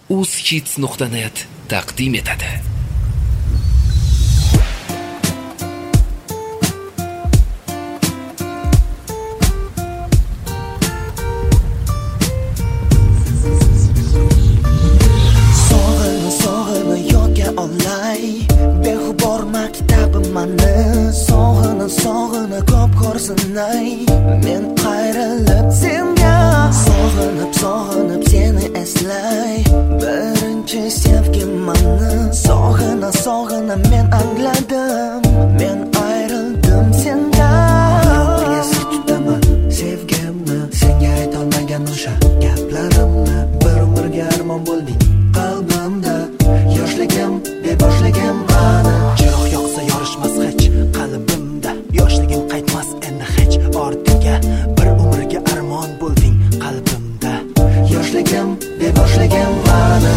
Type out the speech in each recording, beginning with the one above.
uzhits.net taqdim etadi. Sog'ini yodga olay, beg'ubor maktabim mani. Sog'ini ko'p ko'rsinay, men qayrilib senga. Sog'inib seni eslay, birinchi sevgim mani. Sog'ina men angladim, men ayrildim senga. Nega sir tutaman sevgimni, senga aytolmagan o'sha gaplarimni. Bir umrga armon bo'lding qalbimda, yoshligim deb boshlagan mani. Chiroq yoqsa yorishmas hech qalbimda, yoshligim qaytmas endi hech ortiga. Bir umrga armon bo'lding qalbimda, yoshligim deb boshlagan mani.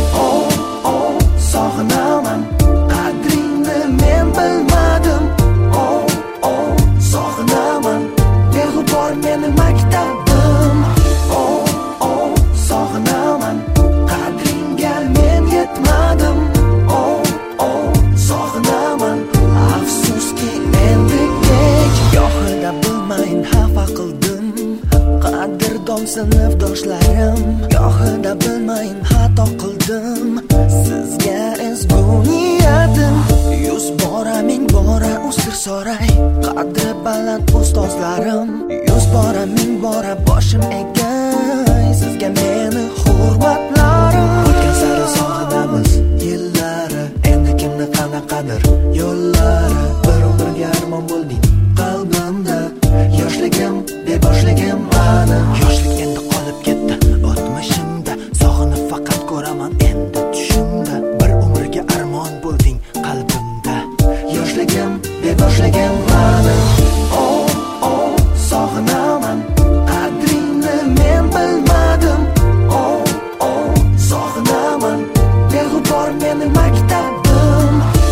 Oh, sog'inaman, qadringni men bilmadim. Oh, sog'inaman, beg'ubor meni maktabim. Oh, sog'inaman, qadringga men yetmadim. Oh, sog'inaman, afsuski endi kech. Gohida bilmayin xafa qildim, qadrdon sinfdoshlarim. Gohida bilmayin xato qildim, sizga ezgu niyatim. 100 bora ming bora usr soray, qadri baland ustozlarim. 100 bora ming bora boshim egay, sizga meni hurmatlarim. O'tgan sari sog'inamiz yillari, endi kimni qanaqadir yo'llari. Bir umrga armon bo'lding qalbimda, yoshligim deb boshlagan mani. Yoshlik endi qolib ketdi o'tmishimda, sog'inib faqat ko'raman endi tushimda. Bir umrga armon bo'lding qalbimda, yoshligim deb boshlagan mani. Oh, sog'inaman, qadringni men bilmadim. Oh, sog'inaman, beg'ubor meni maktabim.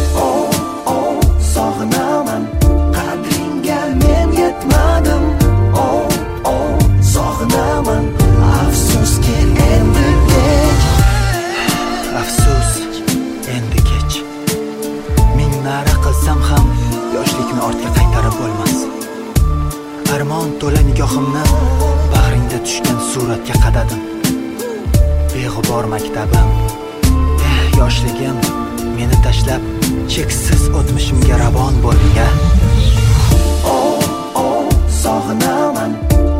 Oh, sog'inaman, qadringga men yetmadim. Oh, sog'inaman, afsuski endi kech. Afsus endi kech. Ming nara qilsam ham yoshlikni ortga qaytarib bo'lmas. Armon to'la nigohimni bag'ringda tushgan suratga qadadim. Beg'ubor maktabim, yoshligim meni tashlab cheksiz o'tmishimga ravon bo'lding. Oh, sog'inaman,